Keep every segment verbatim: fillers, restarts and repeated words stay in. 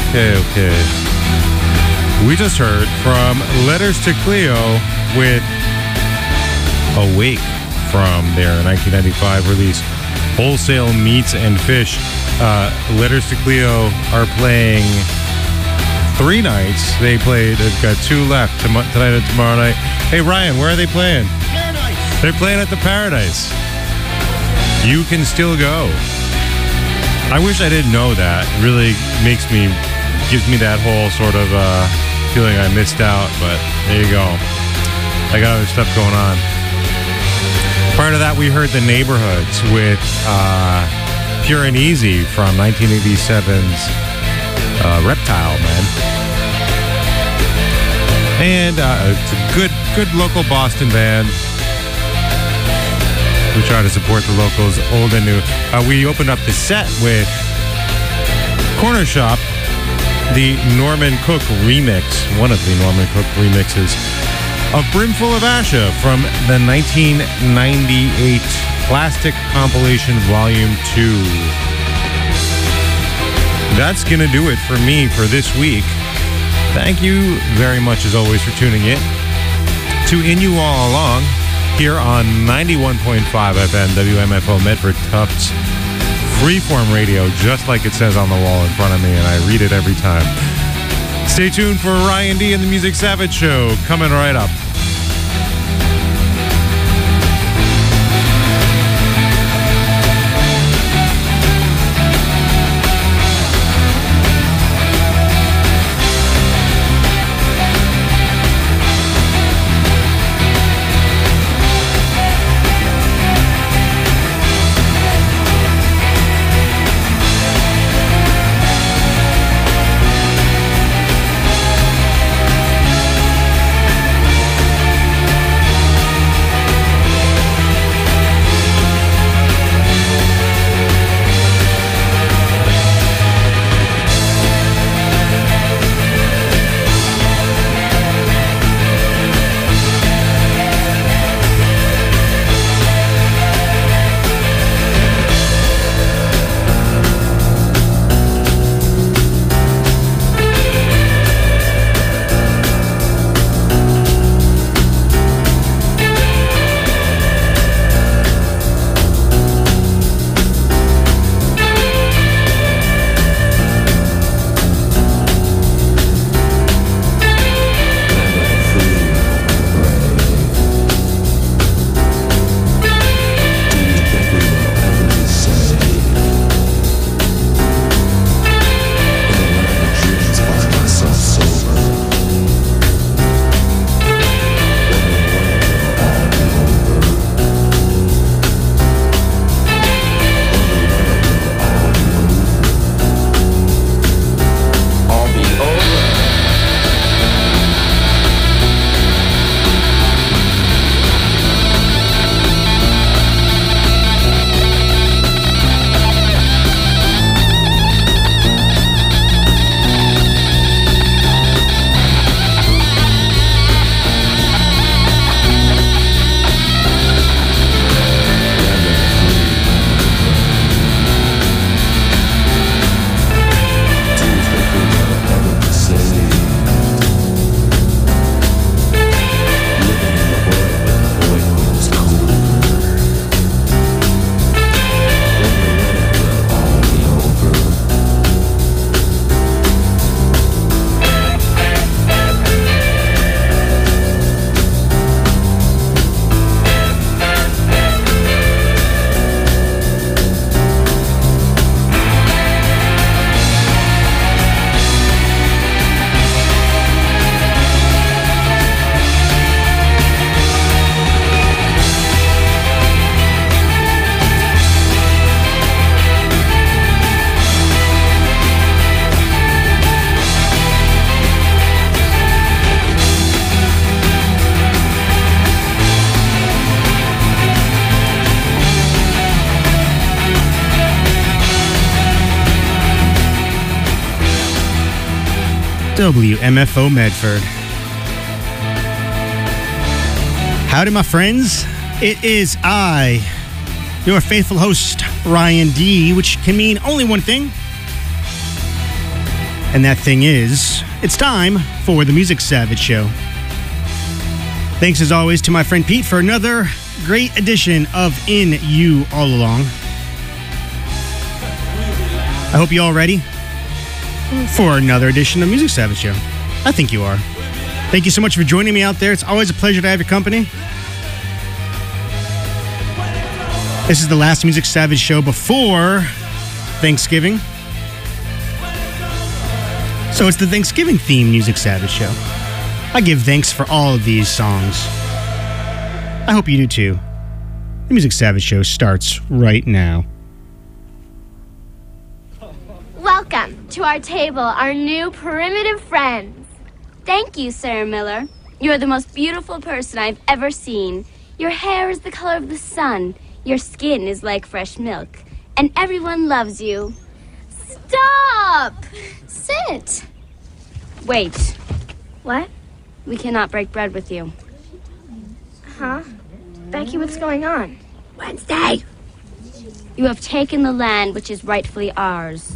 Okay, okay. We just heard from Letters to Cleo with Awake from their nineteen ninety-five release, Wholesale Meats and Fish. Uh, Letters to Cleo are playing three nights. They played, they've got two left tom- tonight and tomorrow night. Hey, Ryan, where are they playing? Paradise. They're playing at the Paradise. You can still go. I wish I didn't know that. It really makes me, gives me that whole sort of uh, feeling I missed out, but there you go. I got other stuff going on. Part of that, we heard The Neighborhoods with uh, Pure and Easy from nineteen eighty-seven's uh, Reptile Man. And uh, it's a good, good local Boston band. We try to support the locals, old and new. Uh, we opened up the set with Corner Shop, the Norman Cook remix, one of the Norman Cook remixes of Brimful of Asha from the nineteen ninety-eight Plastic Compilation Volume two. That's going to do it for me for this week. Thank you very much, as always, for tuning in to In You All Along here on ninety-one point five F M W M F O Medford Tufts Freeform Radio, just like it says on the wall in front of me, and I read it every time. Stay tuned for Ryan D and the Music Savage Show coming right up. W M F O Medford. Howdy, my friends. It is I, your faithful host, Ryan D, which can mean only one thing. And that thing is, it's time for the Music Savage Show. Thanks as always to my friend Pete for another great edition of In You All Along. I hope you all ready for another edition of Music Savage Show. I think you are. Thank you so much for joining me out there. It's always a pleasure to have your company. This is the last Music Savage Show before Thanksgiving. So it's the Thanksgiving themed Music Savage Show. I give thanks for all of these songs. I hope you do too. The Music Savage Show starts right now. Welcome to our table, our new primitive friends. Thank you, Sarah Miller. You're the most beautiful person I've ever seen. Your hair is the color of the sun. Your skin is like fresh milk. And everyone loves you. Stop! Sit. Wait. What? We cannot break bread with you. Huh? Becky, what's going on? Wednesday! You have taken the land which is rightfully ours.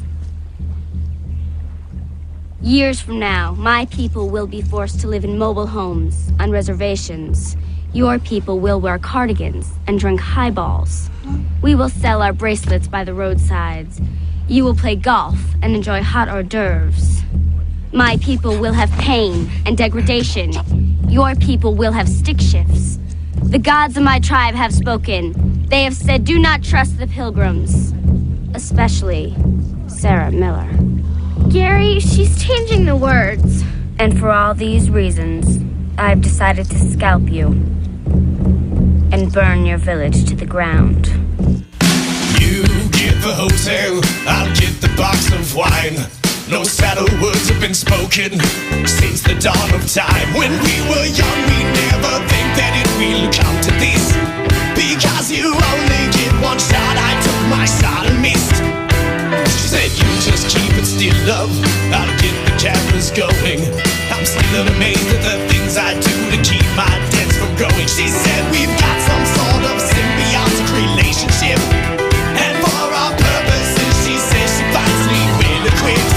Years from now, my people will be forced to live in mobile homes, on reservations. Your people will wear cardigans and drink highballs. We will sell our bracelets by the roadsides. You will play golf and enjoy hot hors d'oeuvres. My people will have pain and degradation. Your people will have stick shifts. The gods of my tribe have spoken. They have said, do not trust the pilgrims. Especially Sarah Miller. Gary, she's changing the words. And for all these reasons, I've decided to scalp you and burn your village to the ground. You get the hotel, I'll get the box of wine. No saddle words have been spoken since the dawn of time. When we were young, we never think that it will come to this. Because you only get one shot, I took my shot and missed. She said, you just keep it still, love, I'll get the cameras going. I'm still amazed at the things I do to keep my debts from growing. She said, we've got some sort of symbiotic relationship. And for our purposes, she says she finds me well equipped.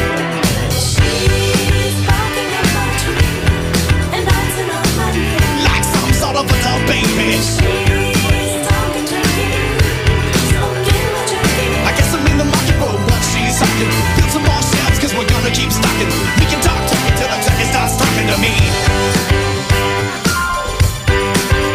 She's barking at my tree and bouncing on my head. Like some sort of a dog baby. She's talking to me, smoking my turkey. I guess I'm in the market for what she's talking. Build some more shelves, cause we're gonna keep stocking. We can talk to me till the turkey starts talking to me.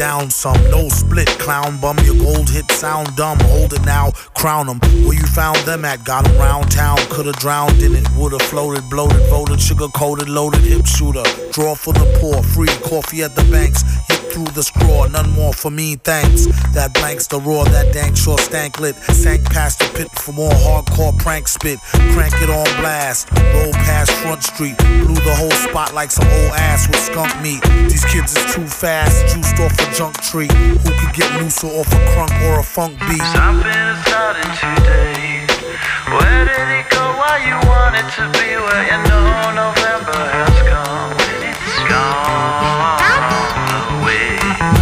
down some. No split, clown bum. Your gold hit sound dumb. Hold it now, crown them. Where you found them at? Got them round town. Could've drowned in it. Would've floated, bloated, voted, sugar coated, loaded, hip shooter. Draw for the poor, free coffee at the banks. Hit through the scrawl, none more for me, thanks. That blanks the roar, that dank sure stank lit. Sank past the pit for more hardcore prank spit. Crank it on blast, roll past Front Street. Blew the whole spot like some old ass with skunk meat. These kids is too fast, juiced off a junk tree. Who could get looser off a crunk or a funk beat? Something is starting today. Where did it go? Why you want it to be? Where you know November has come. It's gone away.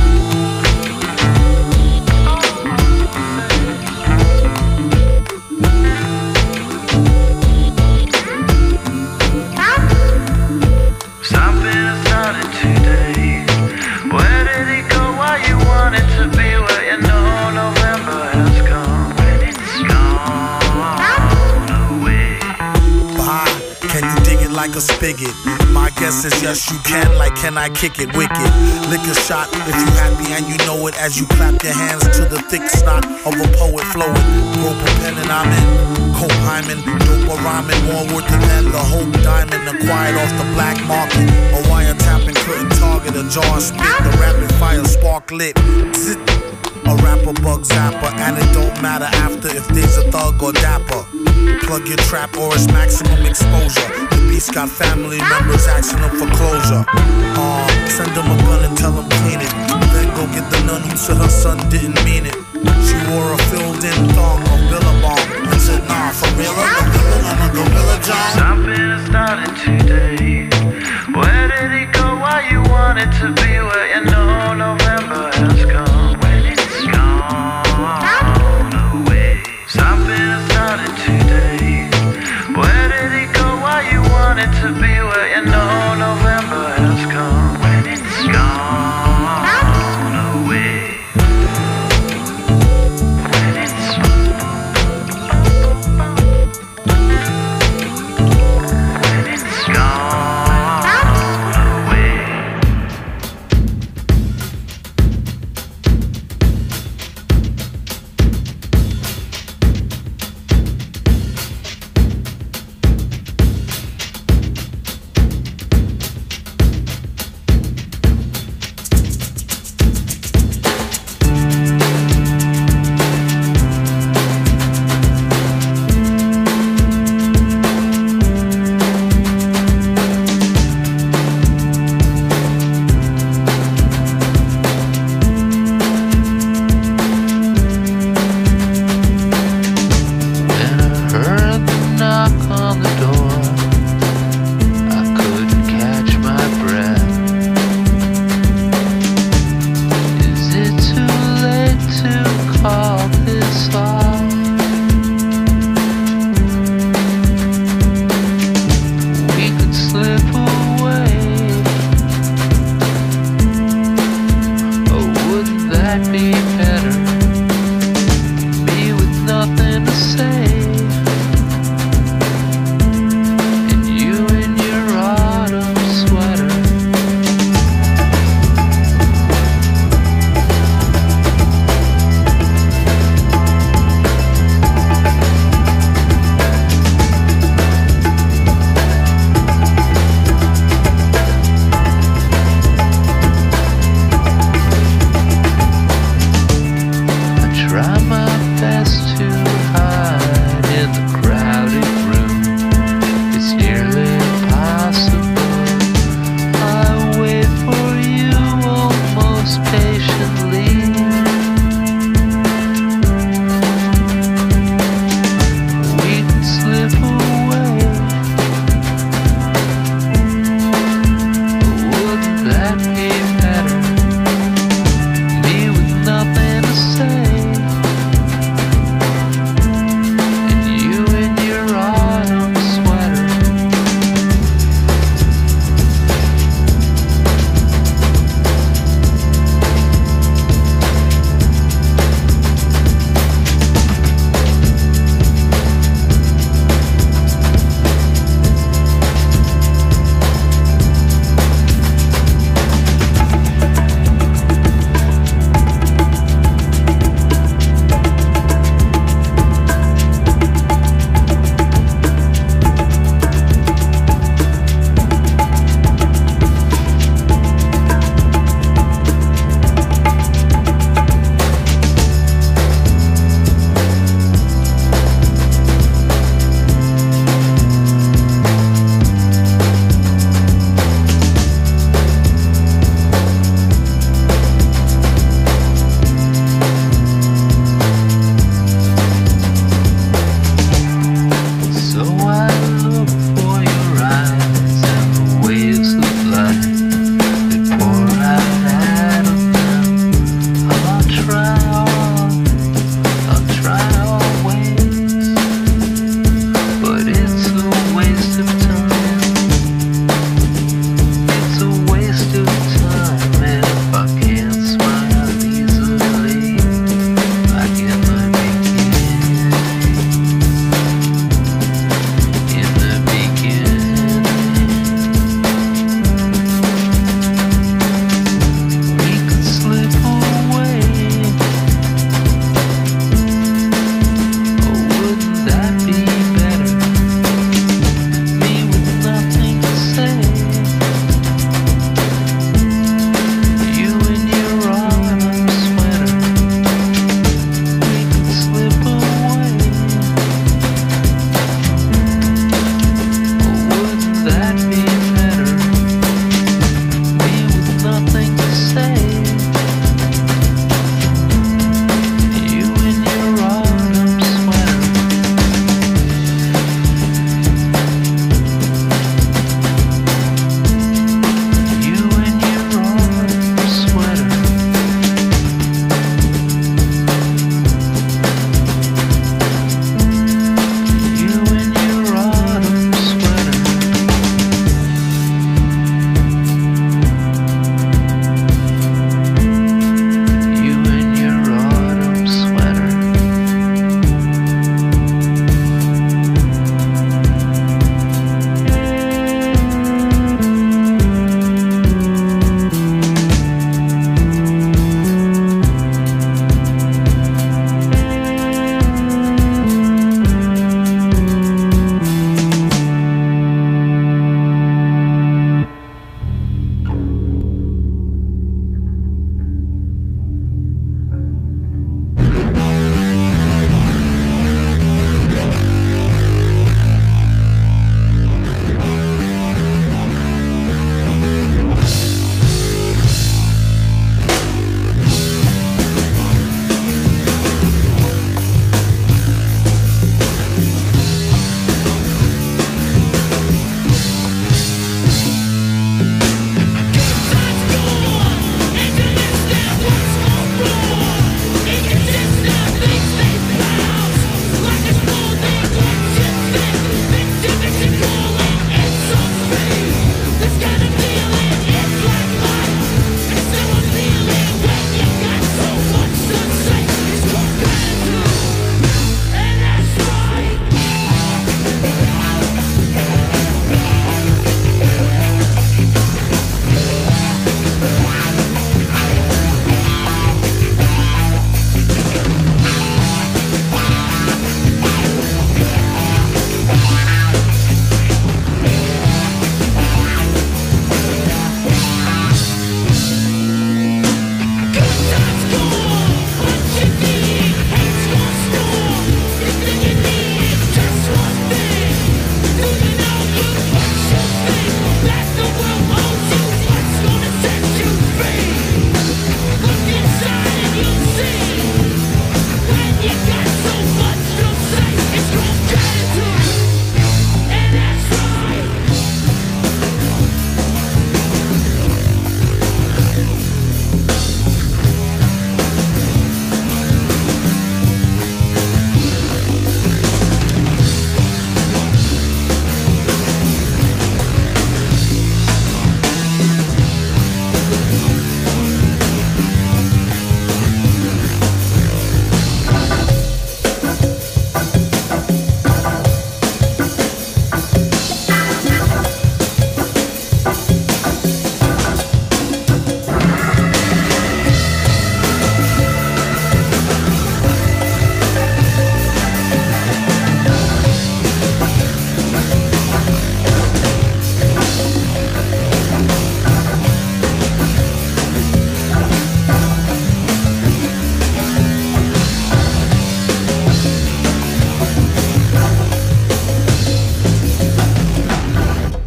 Something is starting today. Where did it go? Why you want it to be? Where you know November has come. It's gone away. Bah, can you dig it like a spigot? My guess is yes you can, like can I kick it wicked? Lick a shot if you happy and you know it as you clap your hands to the thick snot of a poet flowing. Rope a pen and I'm in. Cope Hyman, dope a rhyming, more worth than the Hope Diamond acquired off the black market. A wiretapping couldn't target a jar spit. The rapid fire spark lit. Zit. A rapper bug zapper, and it don't matter after if there's a thug or dapper. Plug your trap or it's maximum exposure. The beast got family members asking them for closure. Uh, send them a gun and tell them clean it. Then go get the nun who said her son didn't mean it. She wore a filled-in thong of Billabong and said, nah, for real, I'm a gorilla, I'm a gorilla, John. Something is starting today. Where did it go? Why you want it to be? Where you know November has come. When it's gone away. Something is starting today. Where did it go? Why you want it to be? Where you know November has come. When it's gone away. When it's when it's gone away.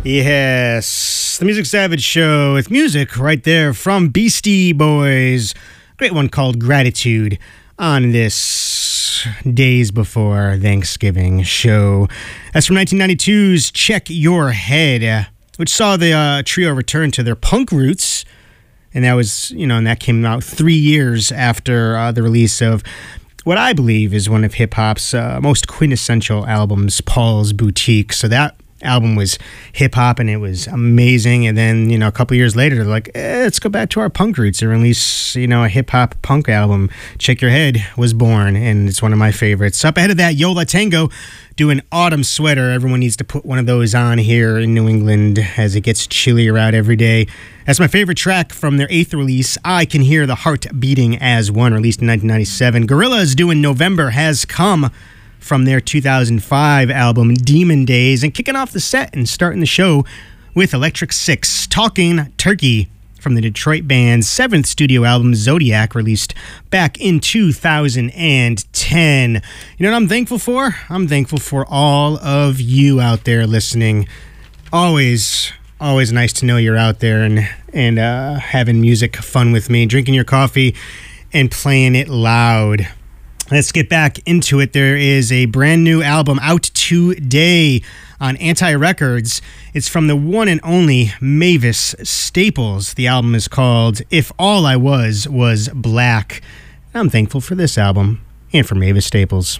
Yes, the Music Savage Show with music right there from Beastie Boys. Great one called Gratitude on this Days Before Thanksgiving show. That's from nineteen ninety-two's Check Your Head, which saw the uh, trio return to their punk roots. And that was, you know, and that came out three years after uh, the release of what I believe is one of hip-hop's uh, most quintessential albums, Paul's Boutique. So that album was hip-hop and it was amazing. And then, you know, a couple years later, they're like, eh, let's go back to our punk roots and release, you know, a hip-hop punk album. Check Your Head was born, and it's one of my favorites. Up ahead of that, Yo La Tengo doing Autumn Sweater. Everyone needs to put one of those on here in New England as it gets chillier out every day. That's my favorite track from their eighth release, I Can Hear the Heart Beating as One, released in nineteen ninety-seven. Gorillaz doing November Has Come from their two thousand five album Demon Days, and kicking off the set and starting the show with Electric Six, Talking Turkey from the Detroit band's seventh studio album Zodiac, released back in two thousand ten. You know what I'm thankful for? I'm thankful for all of you out there listening. Always, always nice to know you're out there and, and uh, having music fun with me, drinking your coffee and playing it loud. Let's get back into it. There is a brand new album out today on Anti Records. It's from the one and only Mavis Staples. The album is called If All I Was Was Black. I'm thankful for this album and for Mavis Staples.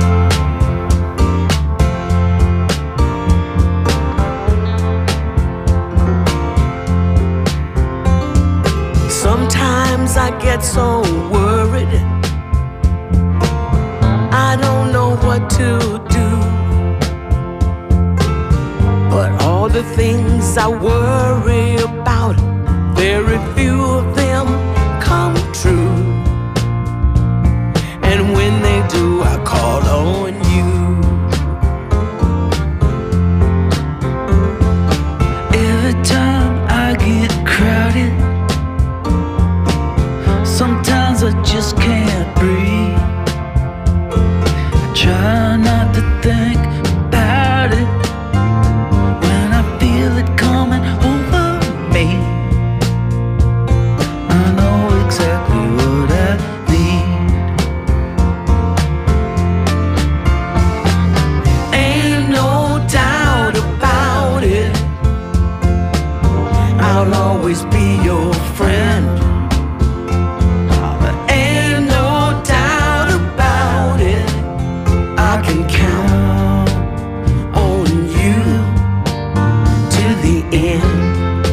Sometimes I get so worried, I don't know what to do. But all the things I worry about, very few of them come true. And when they do, I call on you. Every time I get crowded, sometimes I just can't breathe. Try not to think about it when I feel it coming over me. I know exactly what I need. Ain't no doubt about it, I'll always be your friend. Ain't no doubt about it, I can count on you to the end.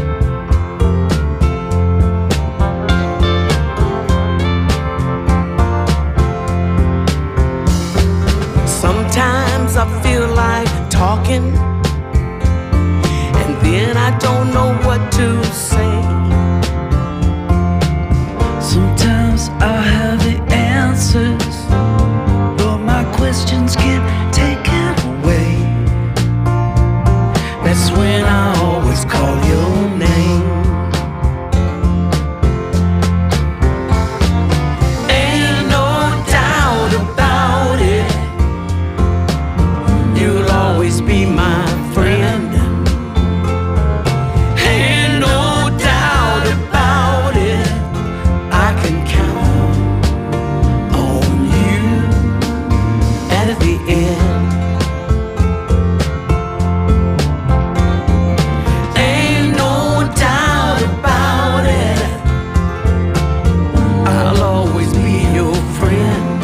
Sometimes I feel like talking, and then I don't know what to say. Sometimes I have the answers, but my questions get taken away. That's when I always call your name. Ain't no doubt about it, you'll always be my friend. Ain't no doubt about it, I can count on you at the end. Ain't no doubt about it, I'll always be your friend.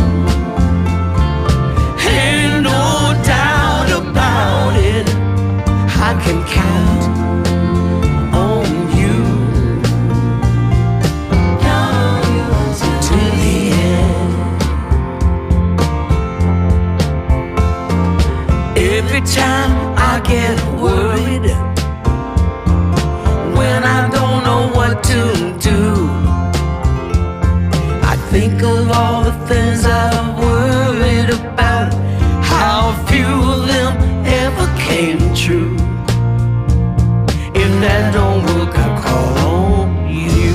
Ain't no doubt about it, I can count on you to the end. Every time I get worried, when I don't know what to do, I think of all the things I've worried about, how few of them ever came true. If that don't work, I call on you.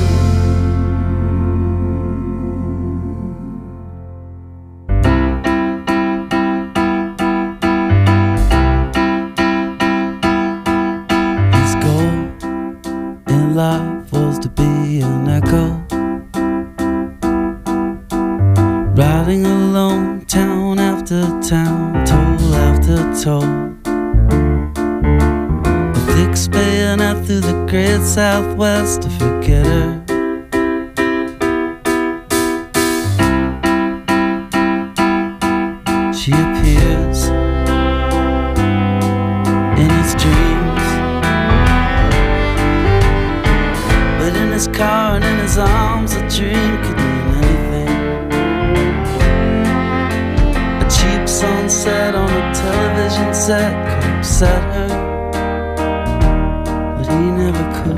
after town, toll after toll. The thick spaying out through the great southwest to forget her. She appears in his dreams, but in his car and in his arms a dream could mean anything. A cheap sunset on a television set could upset her, but he never could.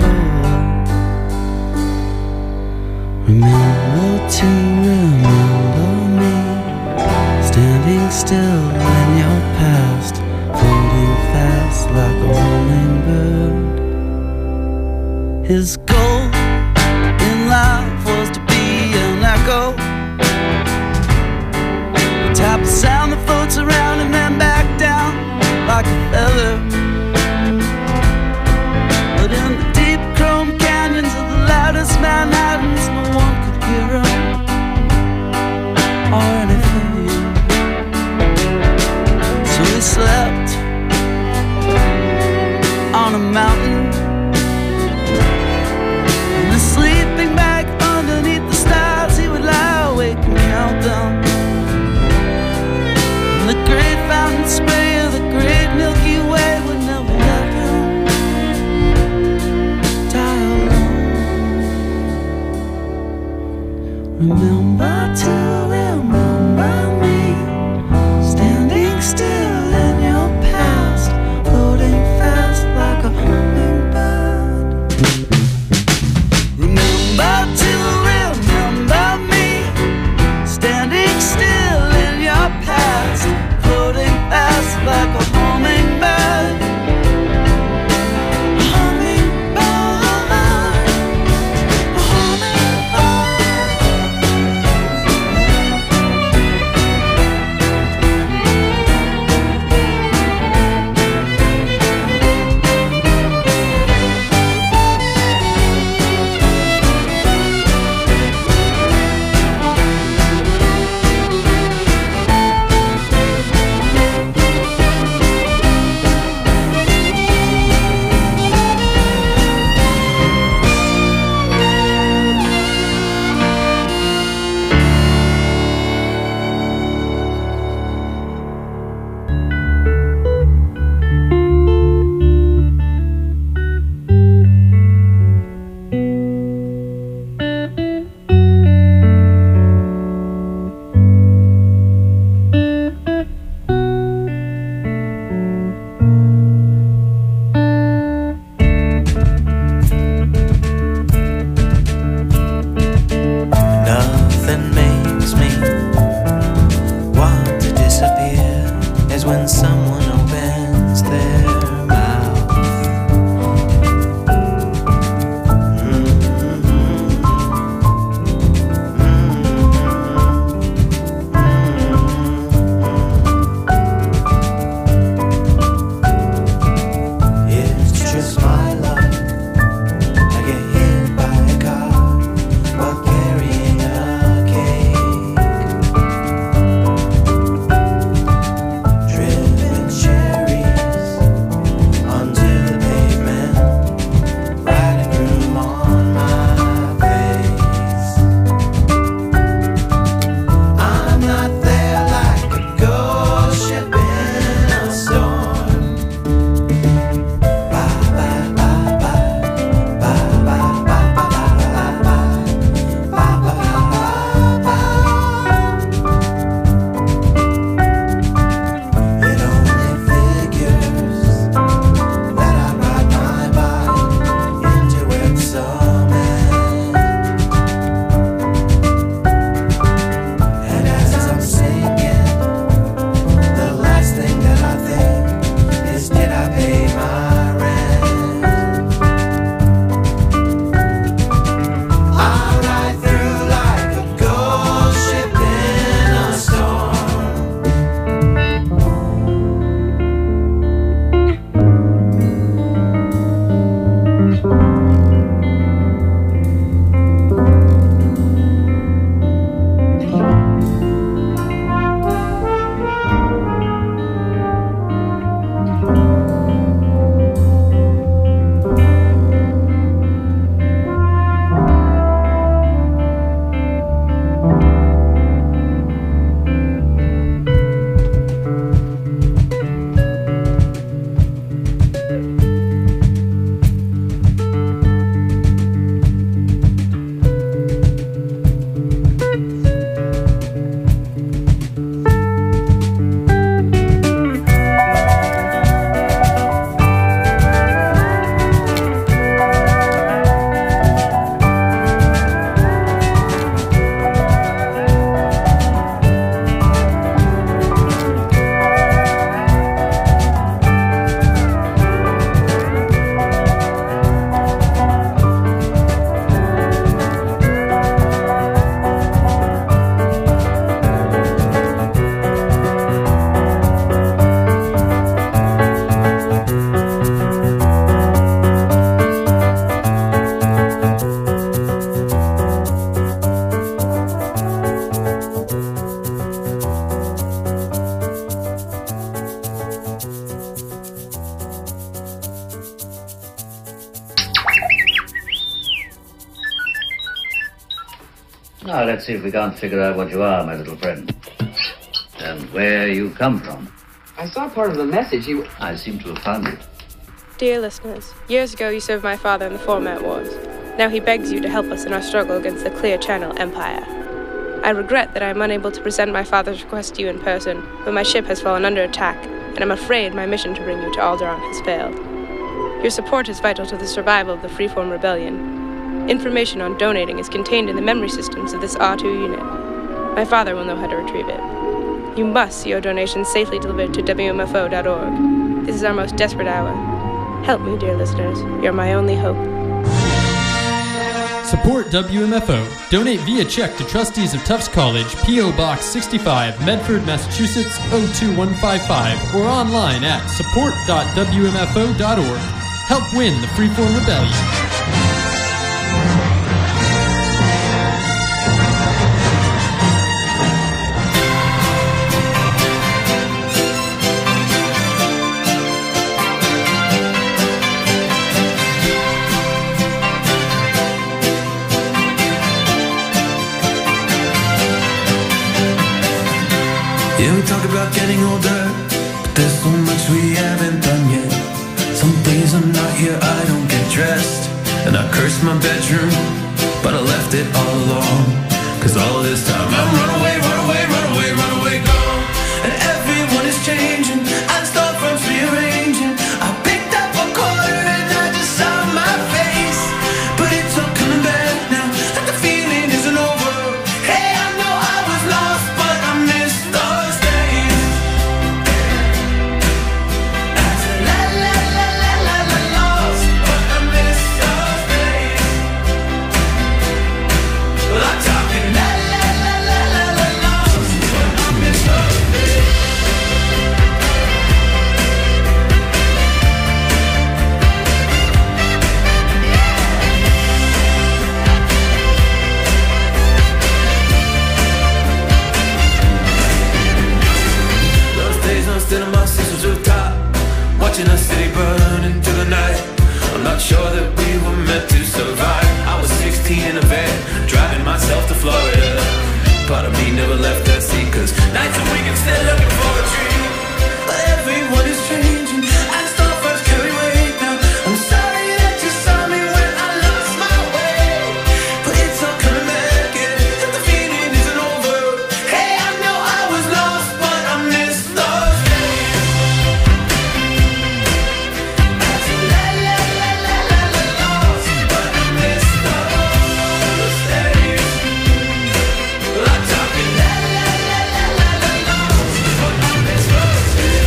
Remember to remember me, standing still in your past, floating fast like a hummingbird. His goal in life was to be an echo, the type of sound that floats around and then back down like a feather. But in the deep chrome canyons of the loudest Manhattans, no one could hear him or anything. So he slept on a mountain in a sleeping bag underneath the stars. He would lie awake and count them. And the great fountain spray of the great Milky Way would never let him die alone. Remember to remember me, standing still in your past, floating fast like a hummingbird. Remember to remember me, standing still in your past, floating fast like a hummingbird. Hummingbird, nothing makes me want to disappear is when someone opens their mouth. It's just my luck. I get hit by a car while carrying a cake, driven let's see if we can't figure out what you are, my little friend. And where you come from. I saw part of the message. You... I seem to have found it. Dear listeners, years ago you served my father in the Format Wars. Now he begs you to help us in our struggle against the Clear Channel Empire. I regret that I am unable to present my father's request to you in person, but my ship has fallen under attack, and I'm afraid my mission to bring you to Alderaan has failed. Your support is vital to the survival of the Freeform Rebellion. Information on donating is contained in the memory systems of this R two unit. My father will know how to retrieve it. You must see your donations safely delivered to W M F O dot org. This is our most desperate hour. Help me, dear listeners. You're my only hope. Support W M F O. Donate via check to Trustees of Tufts College, P O Box sixty-five, Medford, Massachusetts oh two one five five, or online at support dot W M F O dot org. Help win the Freeform Rebellion. Yeah, we talk about getting older, but there's so much we haven't done yet. Some days I'm not here, I don't get dressed, and I curse my bedroom, but I left it all alone. Cause all this time I'm run away, run away, run away, run away, gone. And everyone is changing, and storefronts rearranging. I picked up a quarter and I just saw my face, but it's all coming back now, and the feeling isn't over. Hey, I know I was lost, but I missed those days. I said la la la la la la lost, but I missed those days. Well, I'm talking la la la la la la lost, but I missed those days. Those days I'm still in my sister's rooftop, watching our city burn into the night. I'm not sure that we were meant to survive. I was sixteen in a van, driving myself to Florida. Part of me never left that seat, cause nights are weak instead looking for a dream. But everyone is changing, and storefronts carry weight now. I'm sorry that you saw me when I lost my way, but it's all coming back, yeah, and the feeling isn't over. Hey, I know I was lost, but I missed those days. I said la la la la la la lost, but I missed those days. Well, I'm talking la la la la la la lost, but I missed those days.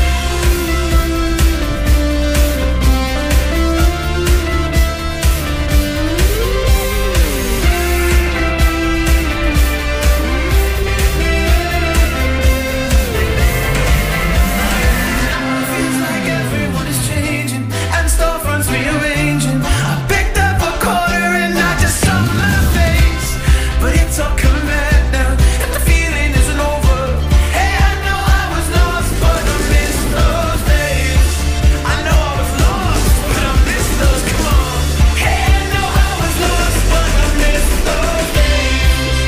Feels like everyone is changing, and storefronts rearranging. I picked up a quarter and I just saw my face, but it's all coming back now, and the feeling isn't over. Hey, I know I was lost, but I missed those days. I know I was lost, but I missed those. Come on. Hey, I know I was lost, but I missed those days.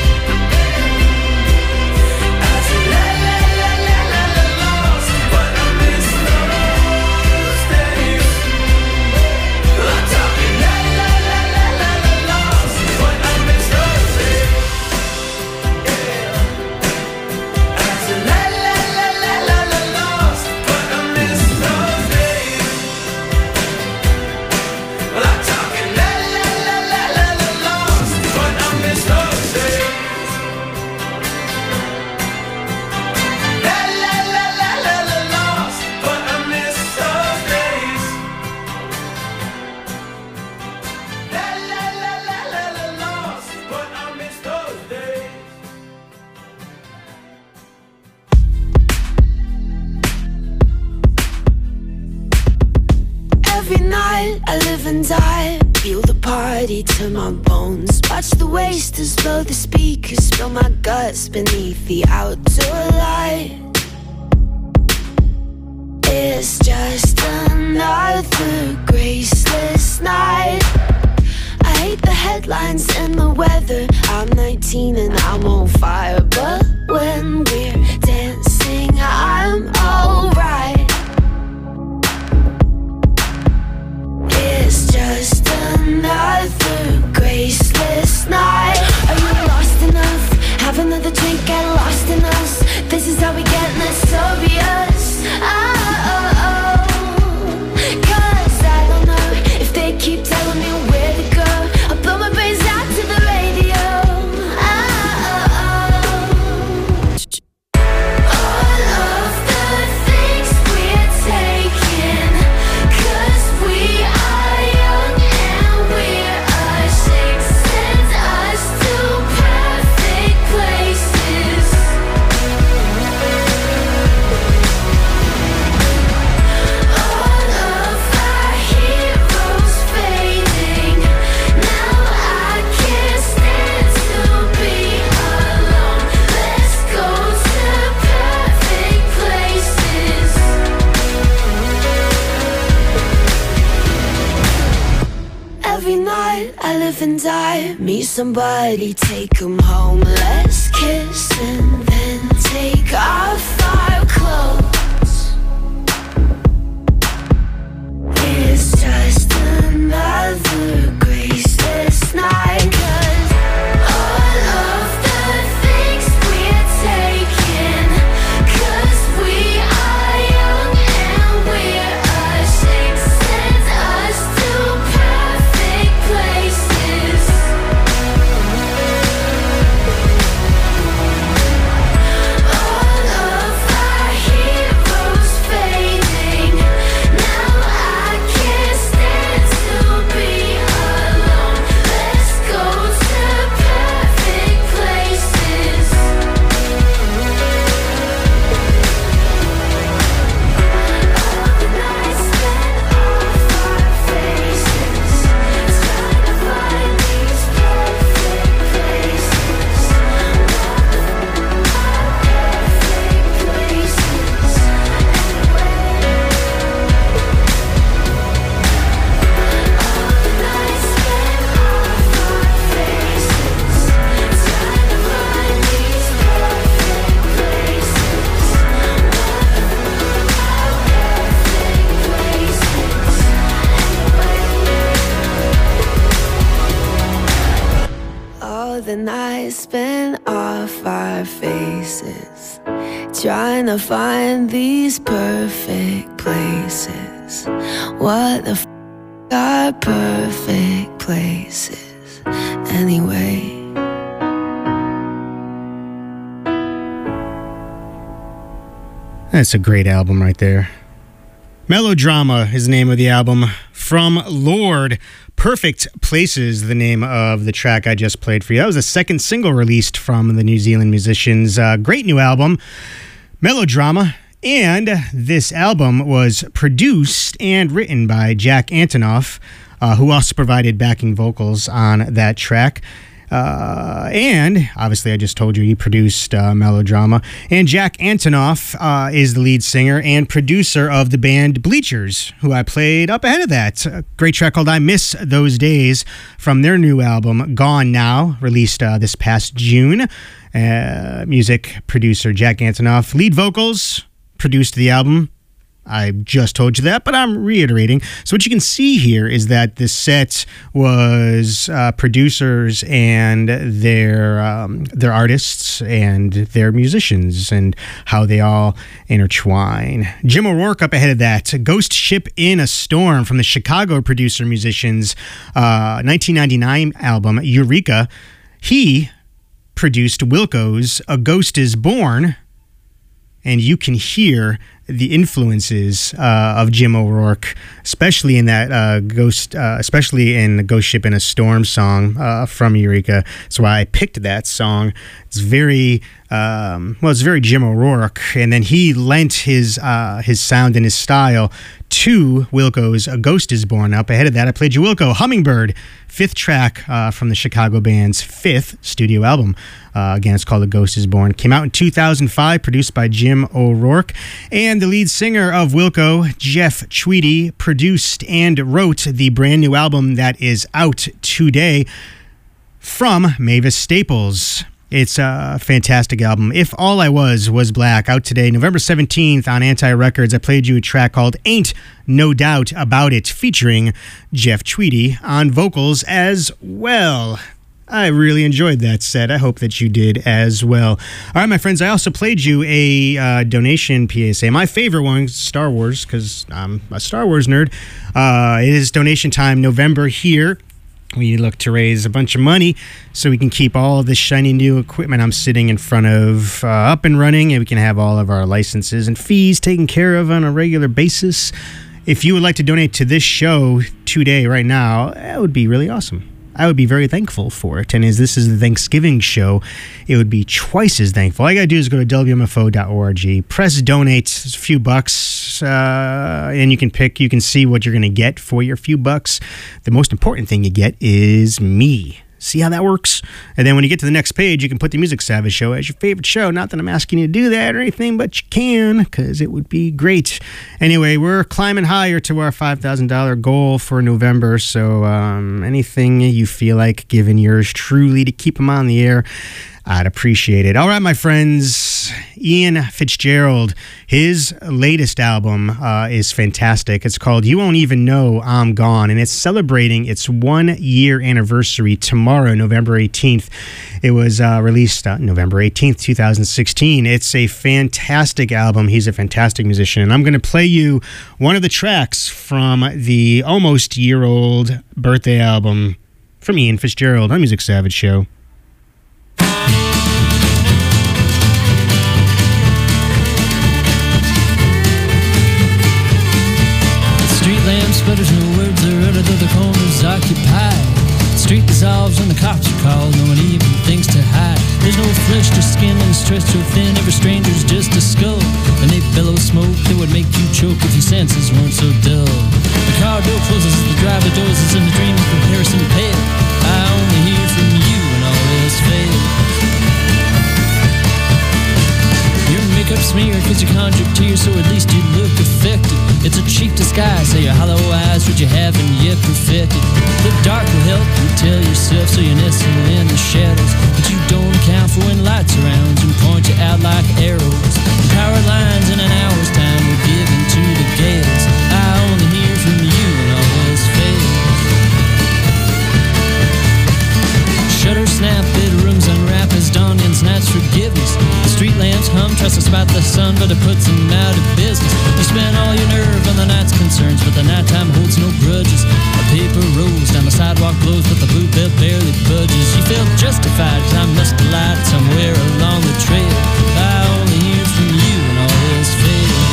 I said la la la la la la lost, but I missed those days. I'm talking la la la la la la lost, but I missed those days. I said la la la la la la lost, but I missed those days. Well, I'm talking la la la la la la lost, but I missed those days. La la la la la la lost, but I missed those days. La la la la la la lost, but I missed those days. Every night I live and die, feel the party to my bones. Watch the wasters blow the speakers, spill my guts beneath the outdoor light. It's just another graceless night. I hate the headlines and the weather. I'm nineteen and I'm on fire, but when we're dancing, I'm alright. It's just another graceless night. Are you lost enough? Have another drink, get lost in us. This is how we get notorious. Oh, oh, oh. Cause I don't know if they keep telling me where to go. I'll blow my brains out to the radio. Oh, oh, oh. All of the things we're taking, cause we are young and we're ashamed. Send us to perfect places. All of our heroes fading. Now I can't stand to be alone. Let's go to perfect places. Every night I live and die. Meet somebody, take 'em home. Let's kiss and then take off our clothes. It's just another graceless night. 'Cause all of the things we're taking, 'cause we are young and we're ashamed. Send us to perfect places. All of our heroes fading. Now I can't stand to be alone. Let's go to perfect places. All the nights spent off our faces, trying to find these perfect places. Perfect places. All the nights spent off our faces, trying to find these perfect places. All the nights spent off our faces, trying to find these perfect places. What the f are perfect places anyway? That's a great album right there. Melodrama is the name of the album from Lorde. Perfect Places, the name of the track I just played for you. That was the second single released from the New Zealand musicians. Uh, great new album, Melodrama. And this album was produced and written by Jack Antonoff, uh, who also provided backing vocals on that track. Uh, and obviously, I just told you he produced uh, Melodrama. And Jack Antonoff uh, is the lead singer and producer of the band Bleachers, who I played up ahead of that. A great track called I Miss Those Days from their new album, Gone Now, released uh, this past June. Uh, music producer Jack Antonoff. Lead vocals, produced the album. I just told you that, but I'm reiterating. So what you can see here is that the set was uh, producers and their um, their artists and their musicians and how they all intertwine. Jim O'Rourke up ahead of that. Ghost Ship in a Storm from the Chicago producer musicians' uh, nineteen ninety-nine album, Eureka. He produced Wilco's A Ghost is Born, and you can hear the influences uh, of Jim O'Rourke, especially in that uh, Ghost, uh, especially in the Ghost Ship in a Storm song uh, from Eureka. That's why I picked that song. It's very, um, well, it's very Jim O'Rourke, and then he lent his uh, his sound and his style to Wilco's A Ghost is Born. Up ahead of that, I played you Wilco, Hummingbird, fifth track uh, from the Chicago band's fifth studio album. Uh, again, it's called A Ghost is Born. Came out in two thousand five, produced by Jim O'Rourke. And And the lead singer of Wilco, Jeff Tweedy, produced and wrote the brand new album that is out today from Mavis Staples. It's a fantastic album. If All I Was Was Black, out today, November seventeenth on Anti Records. I played you a track called Ain't No Doubt About It, featuring Jeff Tweedy on vocals as well. I really enjoyed that set. I hope that you did as well. All right, my friends, I also played you a uh, donation P S A. My favorite one, Star Wars, because I'm a Star Wars nerd. Uh, it is donation time November here. We look to raise a bunch of money so we can keep all of this shiny new equipment I'm sitting in front of uh, up and running, and we can have all of our licenses and fees taken care of on a regular basis. If you would like to donate to this show today, right now, that would be really awesome. I would be very thankful for it. And as this is the Thanksgiving show, it would be twice as thankful. All you got to do is go to W M F O dot org, press donate, it's a few bucks, uh, and you can pick, you can see what you're going to get for your few bucks. The most important thing you get is me. See how that works? And then when you get to the next page, you can put the Music Savage Show as your favorite show. Not that I'm asking you to do that or anything, but you can, because it would be great. Anyway, we're climbing higher to our five thousand dollars goal for November, so um, anything you feel like giving yours truly to keep them on the air, I'd appreciate it. All right, my friends, Ian Fitzgerald, his latest album uh, is fantastic. It's called You Won't Even Know I'm Gone, and it's celebrating its one-year anniversary tomorrow, November eighteenth. It was uh, released uh, November eighteenth, twenty sixteen. It's a fantastic album. He's a fantastic musician, and I'm going to play you one of the tracks from the almost year-old birthday album from Ian Fitzgerald on Music Savage Show. Sputters, no words are uttered, though the corner's occupied. The street dissolves and the cops are called, no one even thinks to hide. There's no flesh to skin and stretched so thin, every stranger's just a skull. And they bellow smoke that would make you choke if your senses weren't so dull. The car door closes, the driver dozes, and the dream of comparison pale. I only hear from you when all else fails. Your makeup smeared cause you conjured tears, so at least you look affected. It's a cheap disguise, say your hollow eyes, what you haven't yet perfected. The dark will help you tell yourself, so you nestle in the shadows. But you don't account for when light surrounds and point you out like arrows. The power lines in an hour's time were given to the gales. I only hear from you when all else fails. Shutter snap, bedrooms unwrap as dawn ends night's forgiveness. The street lamps hum, trust us about the sun, but it puts them out of business. You spend all your nerve on the night's concerns, but the nighttime holds no grudges. A paper rolls down the sidewalk, blows, but the boot belt barely budges. You felt justified, time must have lied somewhere along the trail. I only hear from you when all else fails.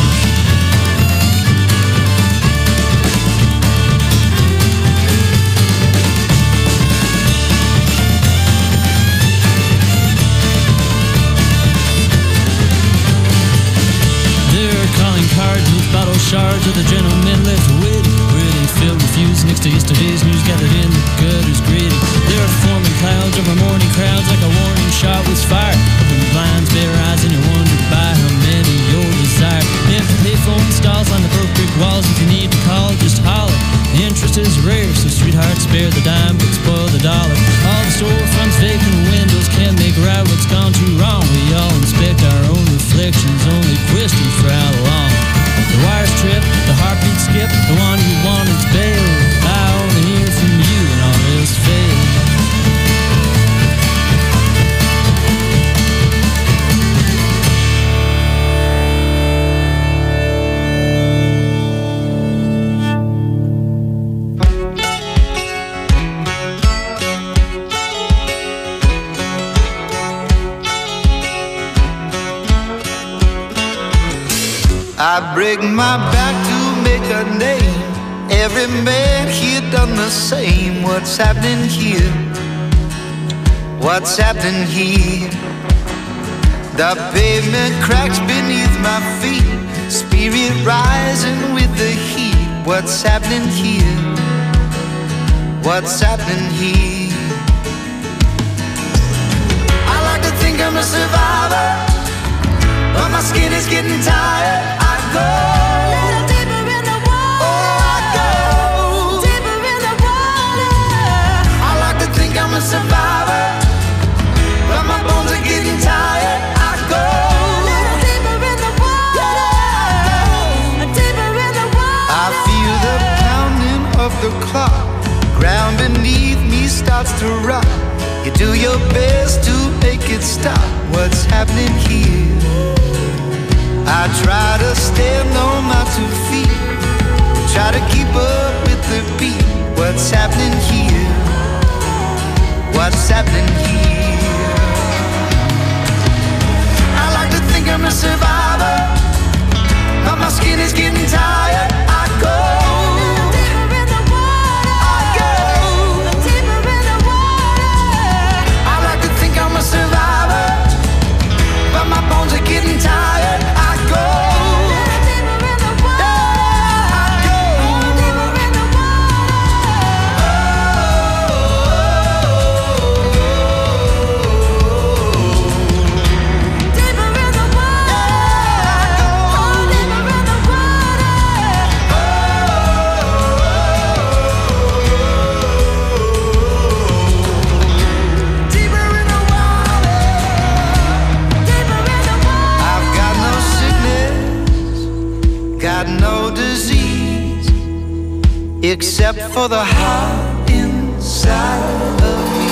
Cards with bottle shards of the gentlemen left waiting, where they filled refuse next to yesterday's news gathered in the gutters gritty. There are forming clouds over morning crowds like a warning shot was fired. Open blinds, bare eyes, and you wonder by how many you'll desire. Empty payphone stalls on the broke brick walls. If you need to call, just holler. Interest is rare, so sweetheart, spare the dime but spoil the dollar. All the storefronts, vacant windows can't make right what's gone too wrong. We all inspect our own reflections, only question for how long. The wires trip, the heartbeat skip, the one who wanted's bailed. I only hear from you and all else fails. I break my back to make a name. Every man here done the same. What's happening here? What's happening here? The pavement cracks beneath my feet. Spirit rising with the heat. What's happening here? What's happening here? I like to think I'm a survivor, but my skin is getting tired. I've happening here? I try to stand on my two feet, try to keep up with the beat. What's happening here? What's happening here? I like to think I'm a survivor, but my skin is getting tired. I go deeper in the water. I go deeper in the water. I like to think I'm a survivor, but my bones are getting tired. I go deeper in the water. I go deeper in the except for the heart inside of me.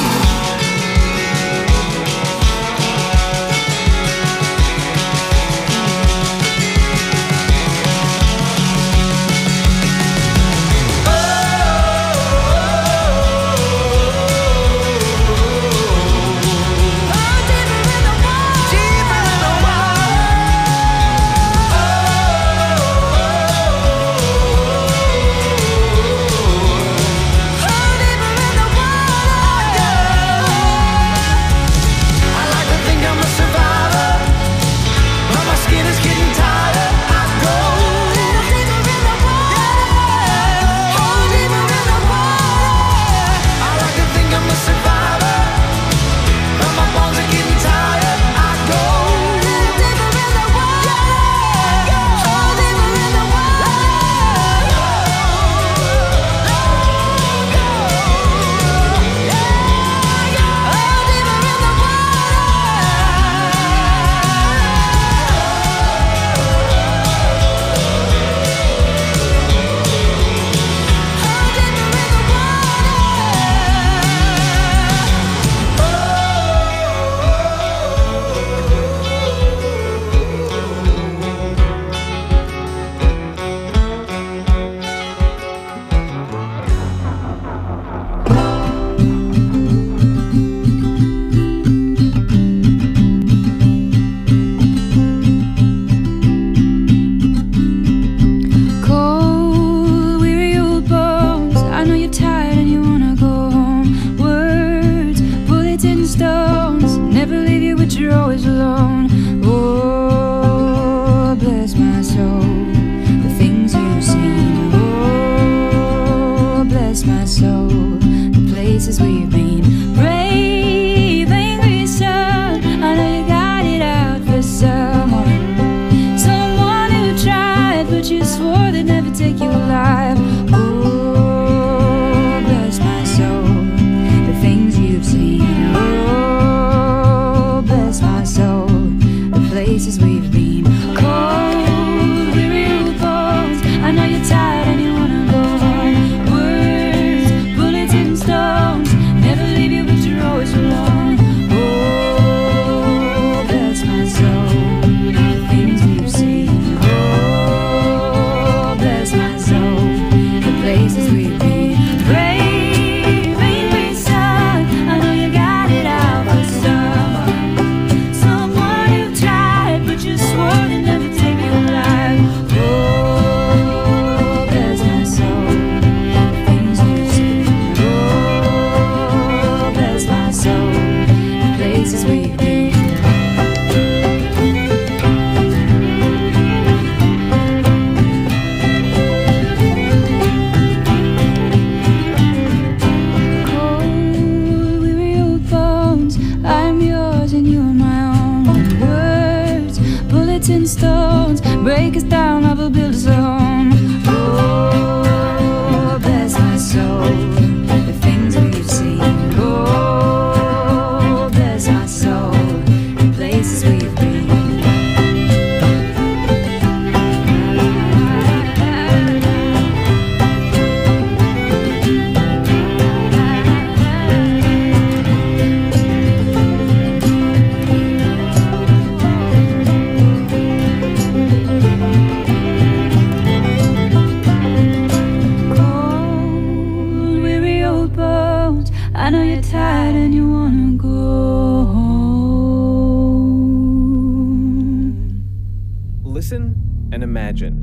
listen and imagine.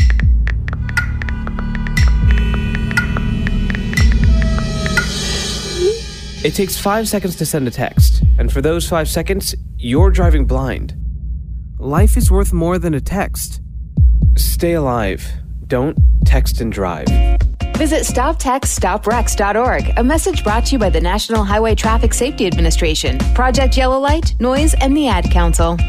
It takes five seconds to send a text, and for those five seconds, you're driving blind. Life is worth more than a text. Stay alive. Don't text and drive. Visit stop text stop wrecks dot org. A message brought to you by the National Highway Traffic Safety Administration, Project Yellow Light, Noise, and the Ad Council.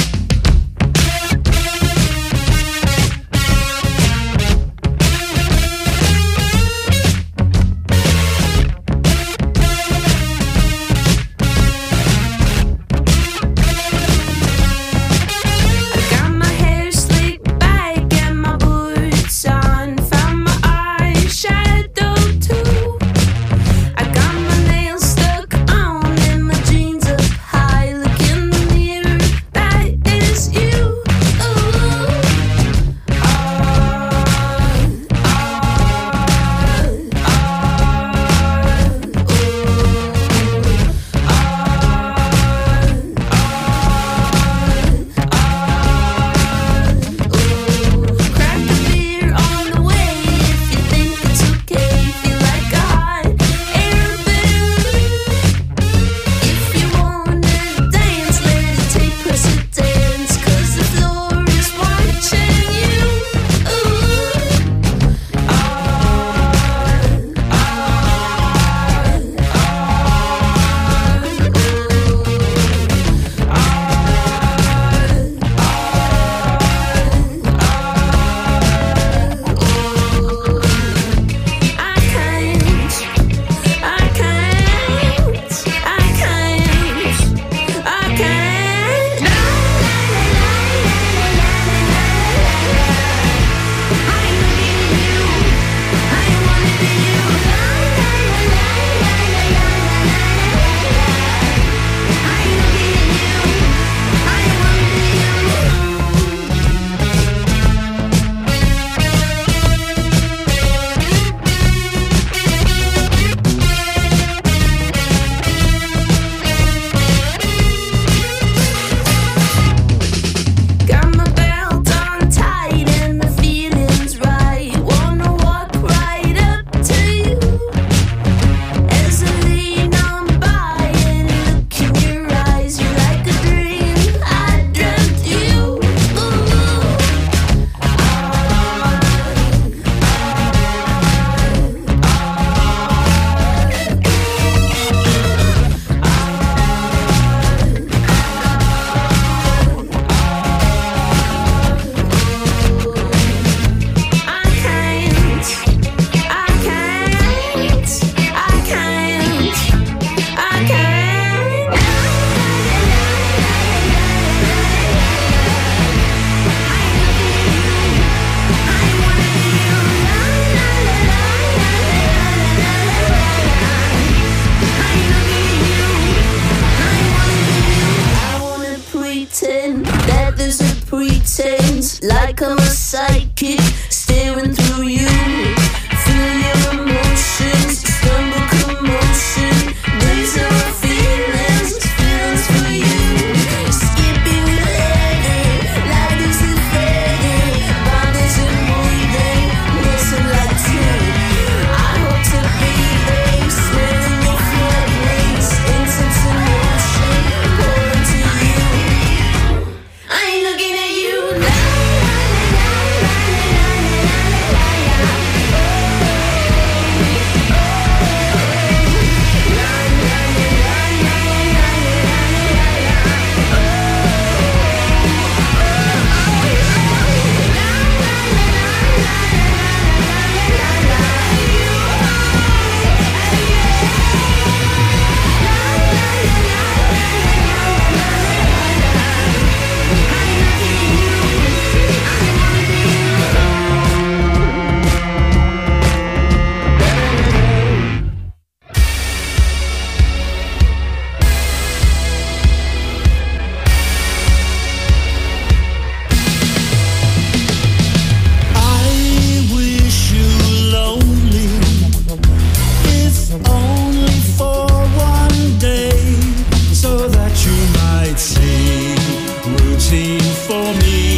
Like I'm a sidekick staring through you. Feel your emotions, stumble commotion. These are my feelings, feelings for you. Skipping with heaven, like this is fading. Bodies and moving, missing like two. I hope to be there, sweating your fragrance. Intense emotion, pouring to you. I ain't looking at you now. For me